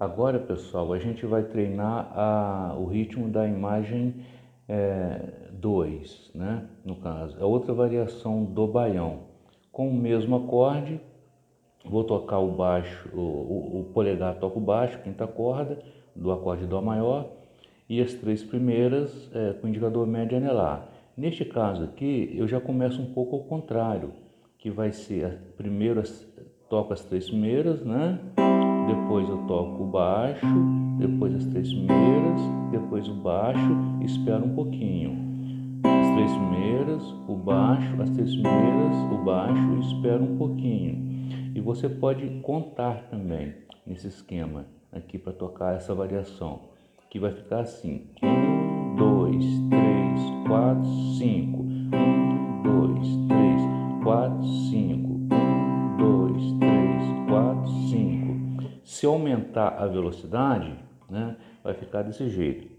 Agora, pessoal, a gente vai treinar o ritmo da imagem 2, né? No caso, a outra variação do baião. Com o mesmo acorde, vou tocar o baixo, o polegar toca o baixo, quinta corda, do acorde Dó maior, e as três primeiras com o indicador médio anelar. Neste caso aqui, eu já começo um pouco ao contrário, que vai ser, primeiro toco as três primeiras, né? Depois eu toco o baixo, depois as três primeiras, depois o baixo, espero um pouquinho. As três primeiras, o baixo, as três primeiras, o baixo, espero um pouquinho. E você pode contar também nesse esquema aqui para tocar essa variação, que vai ficar assim: 1, 2, 3, 4, 5. 1, 2, 3, 4, 5. 1, 2, 3, 4, 5. Se aumentar a velocidade, né, vai ficar desse jeito.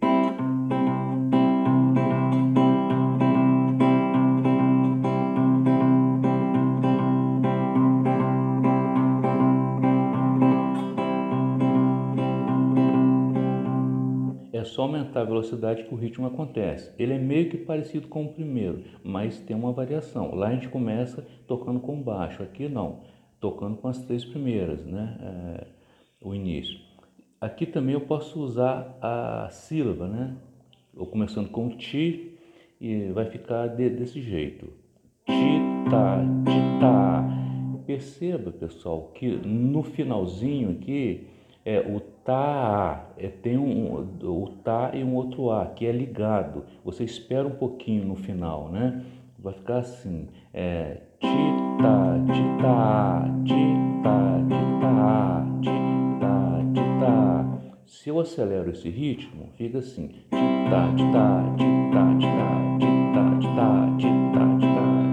É só aumentar a velocidade que o ritmo acontece. Ele é meio que parecido com o primeiro, mas tem uma variação. Lá a gente começa tocando com baixo, aqui não, tocando com as três primeiras, né? O início. Aqui também eu posso usar a sílaba, né? Eu começando com ti e vai ficar desse jeito. Ti, tá. Perceba, pessoal, que no finalzinho aqui o tá, tem o tá e um outro a que é ligado. Você espera um pouquinho no final, né? Vai ficar assim, ti, tá, ti, tá, ti, tá, ti, tá, ti, tá, ti, tá. Se eu acelero esse ritmo, fica assim, ti, tá, ti, tá, ti, tá, ti, tá, ti, tá, ti, tá, ti, tá, ti, tá.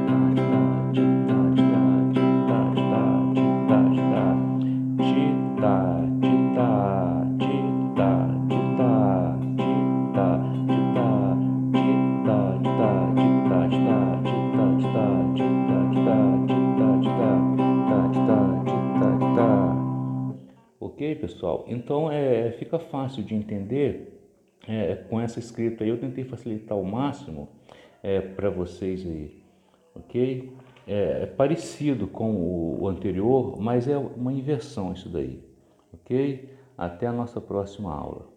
Ok, pessoal? Então fica fácil de entender com essa escrita aí. Eu tentei facilitar ao máximo para vocês aí, ok? É parecido com o anterior, mas é uma inversão isso daí, ok? Até a nossa próxima aula.